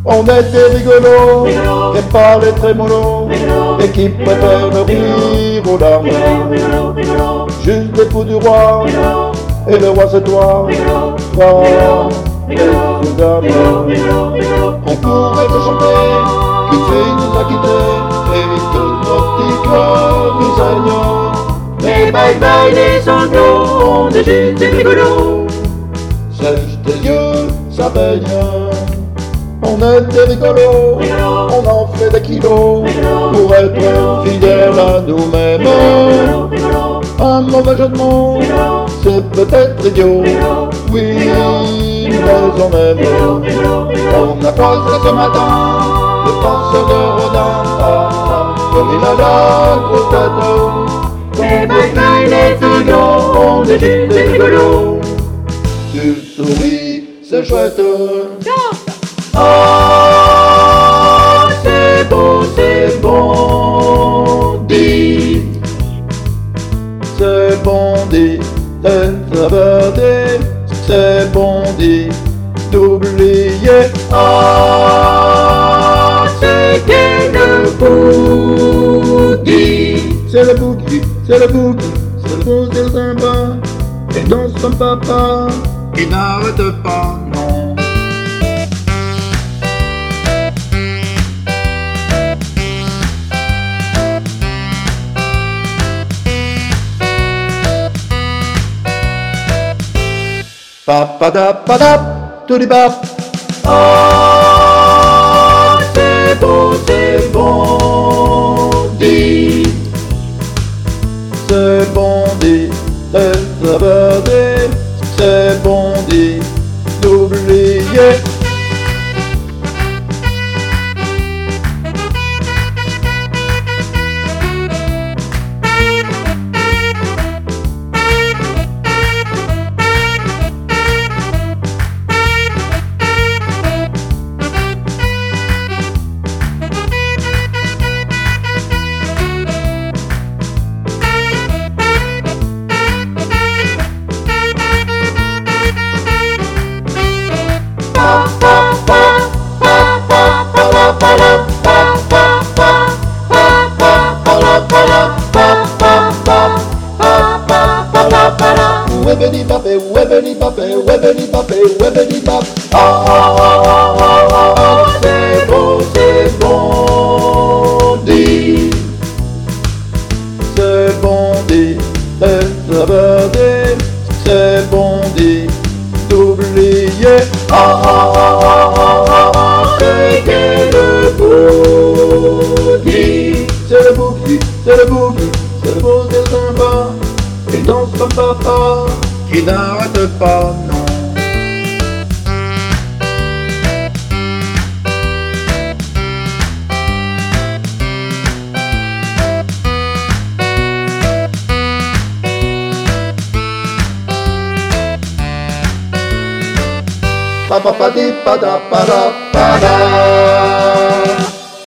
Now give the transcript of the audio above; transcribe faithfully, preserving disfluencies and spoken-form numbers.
On était rigolos, Rigolo. et parlait très mollo, Rigolo. et qui préfère le rire aux larmes. Rigolo, rigolo, rigolo, Juste l'époux du roi, rigolo, et le roi c'est toi. rigolo, Toi, rigolo, et rigolo, une dame. rigolo, rigolo, rigolo. On pourrait te chanter qu'une fille nous a quittés et que notre petit cœur nous saigne. Mais bye bye les sanglots, on est juste des rigolos. Sèche tes yeux, ça baigne. On était rigolos, Rigolo. on en fait des kilos Rigolo. pour être Rigolo. fidèles à nous-mêmes. Rigolo, rigolo, Un mauvais jeu de mots, rigolo, c'est peut-être idiot. rigolo, Oui, Rigolo. mais on aime. rigolo, rigolo, rigolo. On a croisé ce matin le penseur de Rodin, ah, ah, comme il a la grosse tête. Mais bye bye les sanglots, on est juste des rigolos. Tu souris, c'est chouette. Ah, c'est bon, c'est bon, dit. C'est bon dit, c'est sabordé, c'est bon dit, d'oublier. Ah, c'était le boogie. C'est le bougie, c'est le bougie, c'est le beau, c'est le sympa. Et dans son papa, qui n'arrête pas, non. Papadap, tout les bap. Ah, c'est bon, c'est bon, dit. C'est bon dit, c'est sabordé, c'est bon dit, d'oublier. Webbity bappé, webbity bappé, webbity bappé, webbity bap. Ah, ah, ah, ah, ah, ah, ah, C'est bon, c'est bon, dit. c'est bon dit, c'est sabordé, c'est bon dit, d'oublier. Ah, ah, ah, ah, ah, ah, ah, C'était le boogie. c'est le bougie, c'est le bougie, c'est le beau, c'est sympa. Et dans son papa, qui n'arrête pas, non. Pa pa pa di pa da pa da pa da.